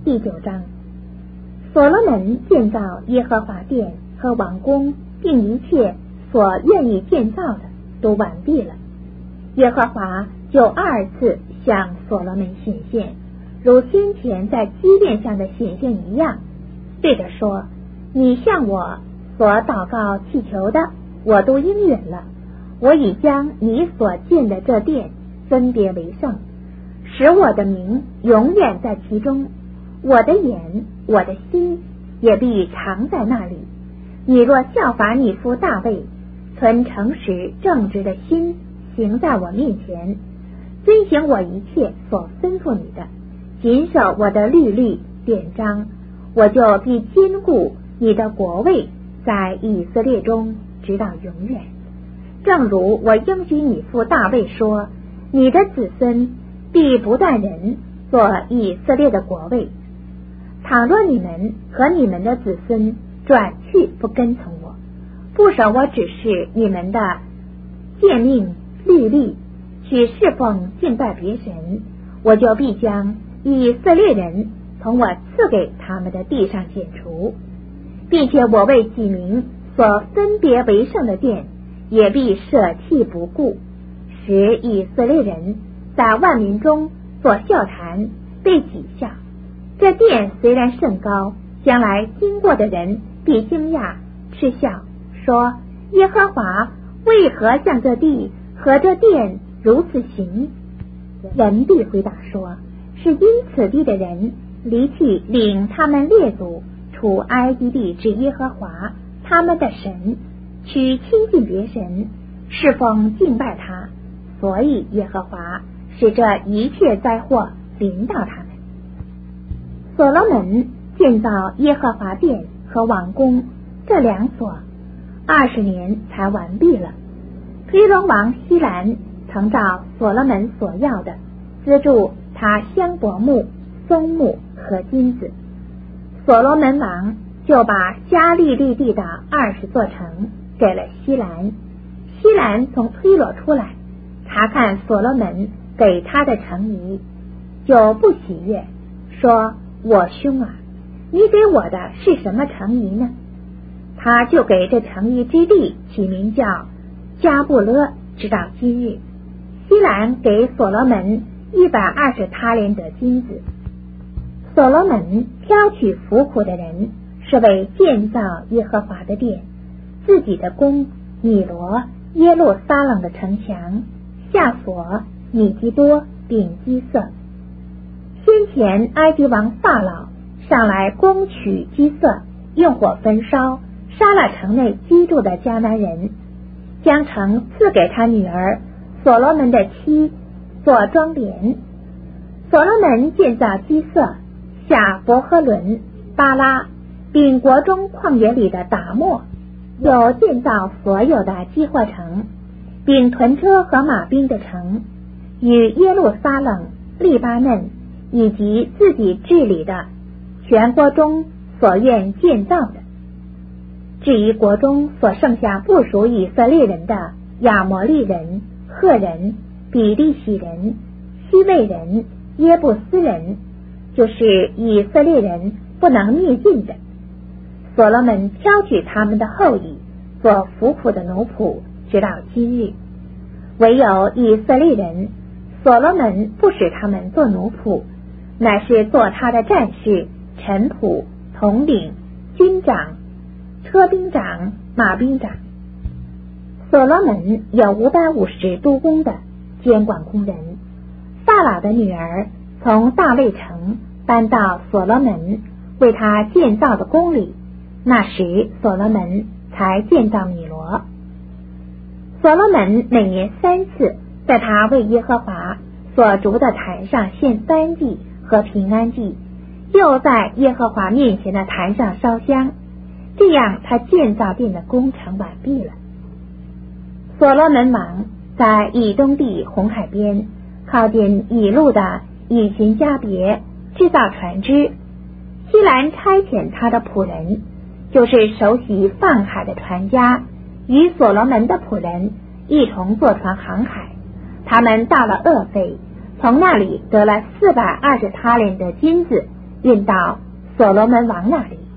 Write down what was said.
第9章。所罗门建造耶和华殿和王宫，并一切所愿意建造的都完毕了。耶和华就2次向所罗门显现，如先前在基甸上的显现一样，对着说：你向我所祷告祈求的，我都应允了。我已将你所建的这殿分别为圣，使我的名永远在其中，我的眼我的心也必常在那里。你若效法你父大卫，存诚实正直的心，行在我面前，遵行我一切所吩咐你的，谨守我的律例典章，我就必坚固你的国位在以色列中直到永远。正如我应许你父大卫说，你的子孙必不断人做以色列的国位。倘若你们和你们的子孙转去不跟从我，不守我指示你们的诫命律例，去侍奉敬拜别神，我就必将以色列人从我赐给他们的地上剪除，并且我为己名所分别为圣的殿也必舍弃不顾，使以色列人在万民中做笑谈，被讥笑。这殿虽然甚高，将来经过的人必惊讶嗤笑，说：耶和华为何向这地和这殿如此行？人必回答说：是因此地的人离弃领他们列祖出埃及地之耶和华他们的神，去亲近别神，侍奉敬拜他，所以耶和华使这一切灾祸临到他们。所罗门建造耶和华殿和王宫这2所，20年才完毕了。推罗王希兰曾照所罗门所要的，资助他香柏木、松木和金子。所罗门王就把加利利地的20座城给了希兰。希兰从推罗出来，查看所罗门给他的城邑，就不喜悦，说：我兄啊，你给我的是什么城邑呢？他就给这城邑之地起名叫加布勒，直到今日。希兰给所罗门120他连得金子。所罗门挑取服苦的人，是为建造耶和华的殿，自己的宫米罗、耶路撒冷的城墙、夏所、米基多并基色。先前埃及王法老上来攻取基色，用火焚烧，杀了城内居住的迦南人，将城赐给他女儿所罗门的妻做庄帘。所罗门建造基色、下伯和伦、巴拉，并国中旷野里的达莫，有建造所有的基货城，并屯车和马兵的城，与耶路撒冷、利巴嫩以及自己治理的全国中所愿建造的。至于国中所剩下不属以色列人的亚摩利人、赫人、比利洗人、西魏人、耶布斯人，就是以色列人不能灭尽的，所罗门挑取他们的后裔做服苦的奴仆，直到今日。唯有以色列人，所罗门不使他们做奴仆，乃是做他的战士、臣仆、统领、军长、车兵长、马兵长。所罗门有550督工的监管工人。法老的女儿从大卫城搬到所罗门为他建造的宫里，那时所罗门才建造米罗。所罗门每年3次在他为耶和华所筑的坛上献燔祭和平安祭，又在耶和华面前的坛上烧香，这样他建造殿的工程完毕了。所罗门王在以东地红海边靠近以路的以寻加别制造船只，希兰差遣他的仆人，就是手洗放海的船家，与所罗门的仆人一同坐船航海。他们到了厄斐，从那里得了420他连的金子运到所罗门王那里。